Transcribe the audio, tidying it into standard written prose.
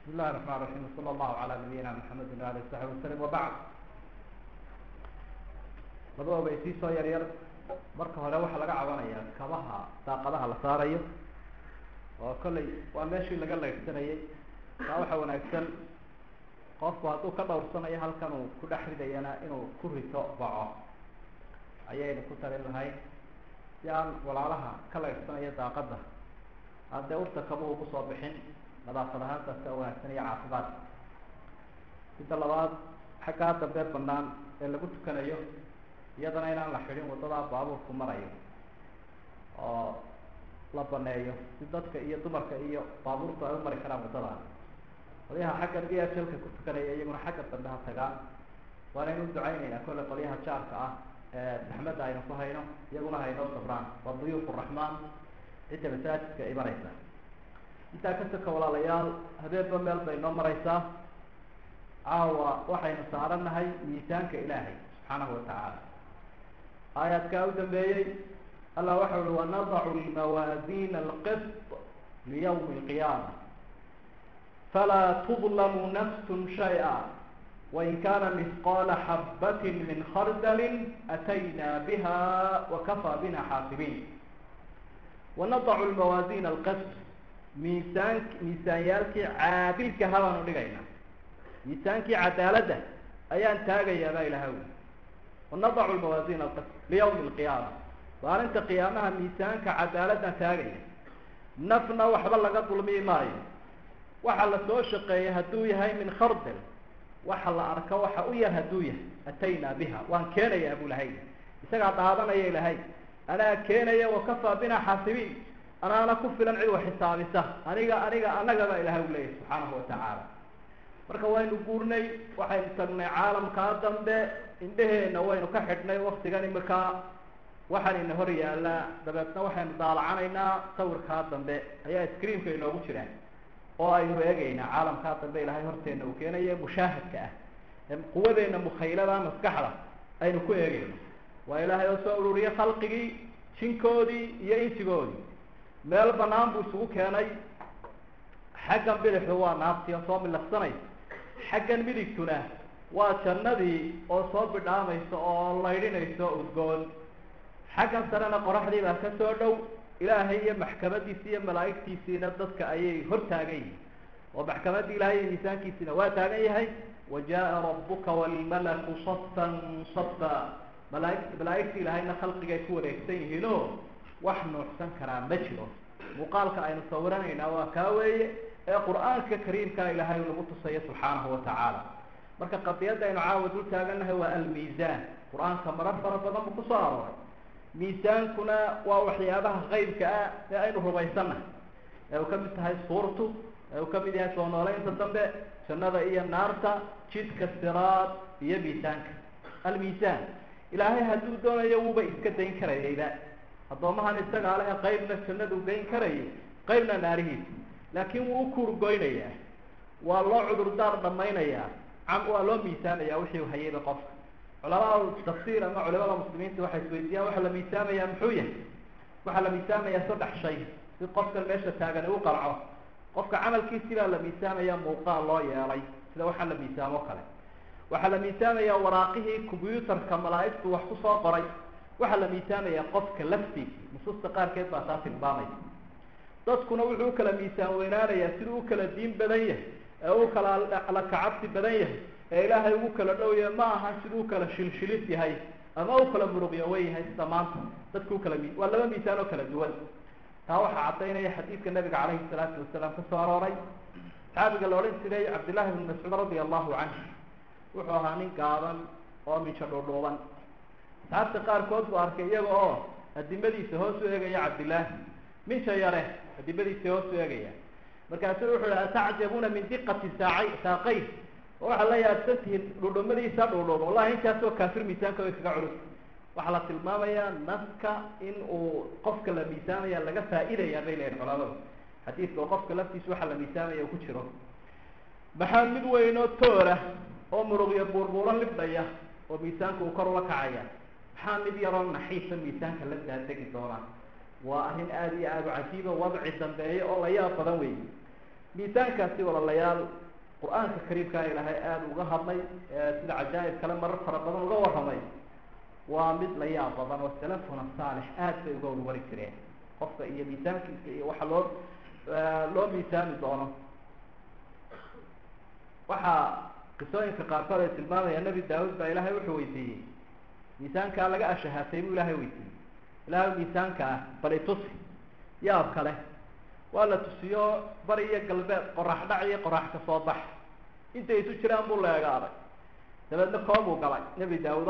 بسم الله الرحمن الرحيم وصلى الله على نبينا محمد وعلى اله وصحبه وسلم وبعد labadaba ay sii soo yaryar marka hore waxaa laga cabanayaa kabaha daaqadaha la saarayo oo kolley waa meeshii laga leegsanayay taa waxa wanaagsan qofku hadduu ka dhowrsanayo halkan uu ku dhex ridayana inuu ku rito baco ayaynu ku talin lahayn si aan walaalaha ka leegsanaya daaqada haddee urta kabuhu kusoo bixin nadaafad ahaantaas ka wanaagsan iyo caafimaad midda labaad xaggaa dambe banaan ee lagu tukanayo iyadana inaan la xidhin waddadaa baabuurku marayo oo la baneeyo si dadka iyo dumarka iyo baabuurtu ay u mari karaan waddadaa qolyaha xagga dhiya jalka ku tukanaya iyaguna xagga dambe ha tagaan waanaynu ducaynaynaa kolle qolyaha jaarka ah ee saxmadda aynu ku hayno iyaguna haynoo sabraan waa duyuuf uraxmaan cidda masaajidka imanaysa intaa ka soka walaalayaal habeenba meel bay noo maraysaa caawa waxaynu saaranahay miisaanka ilaahay subxaanahu watacaala aayaadkaa u dambeeyey allah waxa uhi wanadacu lmawaasiina alqist liyawmi alqiyaama falaa tudlamu nafsun shay-a wain kana misqaala xabbatin min khardalin atayna biha wakafaa bina xaasibiin wanadacu lmawaasiina alqist miisaanyaalkii caadilka habaanu dhigaynaa miisaankii cadaaladda ayaan taagayaa baa ilaha wi wanadacu lmawaasiina alqist liyawmi alqiyaama maalinta qiyaamaha miisaanka cadaaladdan taagaya nafna waxba laga dulmi maayo waxa la soo shaqeeyay hadduu yahay min khardal waxa la arko waxa u yar hadduu yahay ataynaa biha waan keenayaa buu lahay isagaa daadanaya ilahay anaa keenaya wakafaa bina xaasibiin anaana ku filan cid wax xisaabisa annagaba ilahay u leeyahy subxaanahu watacaala marka waynu guurnay waxaynu tagnay caalamkaa dambe indheheena waynu ka xidhnay waktigan imirkaa waxaan ina hor yaallaa dabeedna waxaynu daalacanaynaa sawirkaa dambe ayaa screenka inoogu jiraan oo aynu eegaynaa caalamkaa dambe ilahay horteena uu keenayo mushaahadka ah ee quwadeena mukhaylada maskaxda aynu ku eegayno waa ilaahay oo soo ururiye khalqigii jinkoodii iyo insigoodii meel banaan buu isugu keenay xaggan bidixdu waa naaftii oo soo milaqsanaysa xaggan midigtuna waa jannadii oo soo bidhaamaysa oo laydhinayso udgoon xaggan sarena qoraxdii baa ka soo dhow ilaahay iyo maxkamadiisi iyo malaa'igtiisiina dadka ayay hor taagan yihin oo maxkamaddii ilahay iyo miisaankiisina waa taagan yahay wa jaa rabbuka walmalaku safan safa malaa'igta ilaahayna khalqigay ku wareegsan yihiinoo wax nuuxsan karaa ma jiro muuqaalka aynu sawiranaynaa waa kaa weeye ee qur-aanka kariimkaa ilaahay nagu tusayo subxaanahu watacaala marka qadiyadda aynu caawa dul taagannahay waa almiisaan qur-aanka marar fara badan buu kusoo arooray miisaankuna waa waxyaabaha qeybka ah ee aynu rumaysannahay ee uu ka mid tahay suurtu ee uu ka mid yahay soo nooleynta dambe jannada iyo naarta jidka siraad iyo miisaanka almiisaan ilaahay hadduu doonayo wuuba iska dayn karayayba addoomahan isagaa leh qaybna jannadu geyn karayay qaybna naarihiisa laakiin wuu u kuurgoynayaa waa loo cudurdaar dhamaynayaa waa loo miisaamaya wixii hayayba qofka culamada tafsiir ama culamada muslimiinta waxay isweydiiyaan waxa la miisaamayaa muxuu yahay waxaa la miisaamayaa 3 shay si qofkan meesha taagan u qarco qofka camalkiisi baa la miisaamaya muuqaal loo yeelay sida waxaa la miisaamo kale waxaa la miisaamayaa waraaqihii combyuutarka malaa'igtu wax ku soo qoray waxaa la miisaamayaa qofka laftiisa nusuusta qaarkeed baa taa tilmaamaysa dadkuna wuxuu u kala miisaan weynaanayaa siduu u kala diin badan yahay ee u kala la kacabsi badan yahay ee ilaahay ugu kala dhow yahay ma aha siduu u kala shilshilis yahay ama u kala muruqyo wen yahay sida maanta dadku ukala waa laba miisaan oo kala duwan taa waxaa caddaynaya xadiidka nabiga calayhi salaatu wasalaam ka soo arooray saxaabiga la odhan jiray cabdillahi ibn mascuud radia allahu canhu wuxuu ahaa nin gaaban oo mijo dhuudhuuban asxaabta qaarkood buu arkay iyaga oo adimadiisa hoos u eegaya cabdillaahi minja yare adimadiisa hoos u eegaya markaasu wuxuu hi atacjabuuna min diqati saaqay oo waxaa la yaabsan tihiin dhuudhumadiisa dhuudhuuba wallahi intaasoo kaafir miisaanka way kaga culus waxaa la tilmaamayaa naska in uu qofka la miisaamaya laga faa'idayaa bay leeyihin culamadu xadiidka oo qofka laftiisa waxaa la miisaamaya ku jiro maxaa mid weyn oo toora oo muruqyo buurbuuran libdhaya oo miisaanka uu kor ula kacaya maxaa mid yaroo naxiisa miisaanka la daadegi doona waa arrin aada iyo aada u cajiiba wadci dambeeya oo la yaab badan weeye miisaankaasi walaalayaal qur-aanka kariimkaa ilaahay aada uga hadlay sida cajaa'ib kale marar fara badan uga warramay waa mid la yaab badan oo salafuna saalix aad bay uga warwari jireen qofka iyo miisaankiisa iyo waxa loo miisaami doono. waxaa qisooyinka qaarkood ay tilmaamaya nebi daawud baa ilaahay wuxuu weydiiyey miisaankaa laga ashahaatay buu ilaahay weydiiyey, ilaahay miisaanka ah bal itusi. yaab kale waa la tusiyo bari iyo galbeed, qorax dhac iyo qorax ka soo bax intay isu jiraan buu la egaaday. dabeedna koobuu galay nebi daawud